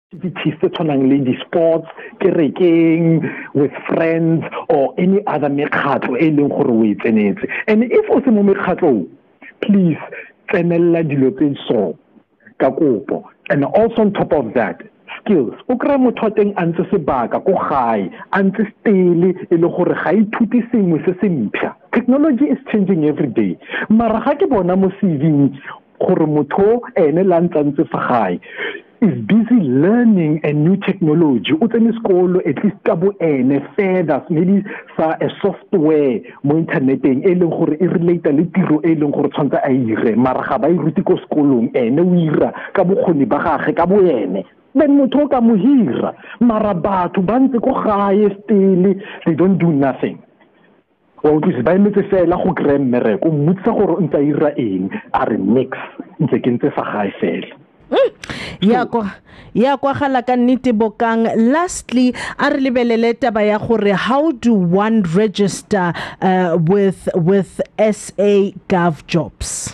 activities tse tshwanang le di-sports, kerekeng, with friends, or any other mekgatlo e leng gore o e tsenetse. And if o se mo mekgatlong, please tsenella dilo tse so ka kopo. And also on top of that, skills. O kry motho teng a ntse sebaka ko gae, a ntse stele e le gore ga ithuti sengwe se se mpšha. Technology is changing every day. Mara ga ke bona mo CV gore motho ene la ntse fa gae is busy learning a new technology. O tsene sekolo at least ka bo ene further, maybe sa a software mo interneteng e leng gore e relate le tiro e leng gore tshwantse a ire, mara ga ba iruti ko sekolong, ene o ira ka bokgoni ba gagwe ka bo ene. Then motho ka mo hira, mara batho ba ntse ko gae stele, they don't do nothing. Well, ke ba emetse fela go kry mmereko, mmutsa gore o ntse ira eng, a re nix, ntse ke ntse fa gae fela. ya kwa gala ka nnete Bokang. Lastly, a re lebelele taba ya gore how do one register with SA Gov Jobs?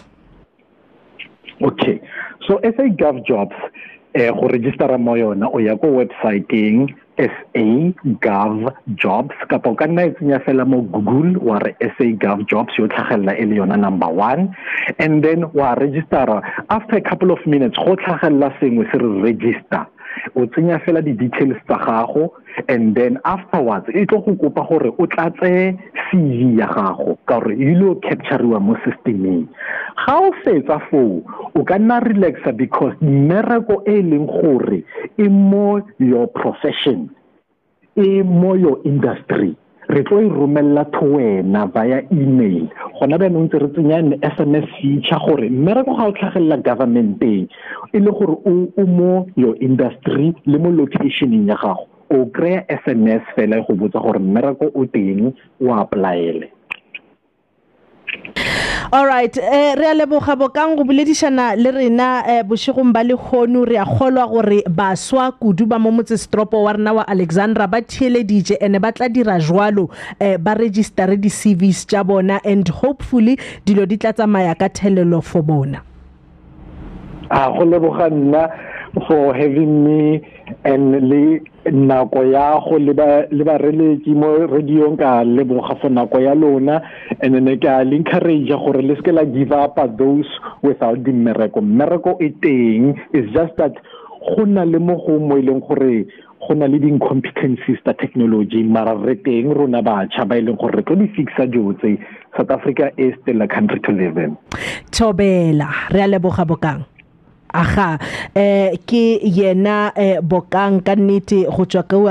Okay, so SA Gov Jobs go register mo yona o ya ko websiteng SA Gov Jobs ka po ka nna tsenya fela mo Google wa re SA Gov Jobs yo tlhagella e le yona number 1, and then wa register. After a couple of minutes go tlhagella sengwe se re register, o tsenya fela di details tsa gago, and then afterwards e tlo go kopa gore o tlatse CV ya gago ka gore e lo capturewa mo systemeng. Ga o fetsa foo o ka nna relaxa because mmereko e leng gore e mo your profession, e mo your industry, re tlo e romella to wena via email. Gona ba ntse re tsenya SMS feature gore mmereko ga o tlhagella government-eng e le gore o mo your industry le mo locationeng ya gago, o kry SMS fela go botsa gore mmereko o teng o applyele. All right, re a leboga Bokang go boledišana le rena bošegong ba le kgono. Re a kgolwa gore baswa kudu ba mo motsesetopo wa rena wa Alexandra ba theeleditše ene ba tla dira jwalo, ba registere di-CVs tša bona, and hopefully dilo di tla tsamaya ka thelelo for bona. Go leboga nna for having me, and le nako ya go le ba reletsi mo radio ka leboga for nako ya lona, and then ka le encourage gore le se la give up those without the miracle e teng. It's just that go na le mo go mo ileng gore go na le di-incompetencies tsa technology, mara re teng rona batšha ba ileng gore re tlo di fixa jotse. South Africa is still a country to live in. Thobela, re a leboga Bokang. Ke yena Bokang ka nnete go tswa ka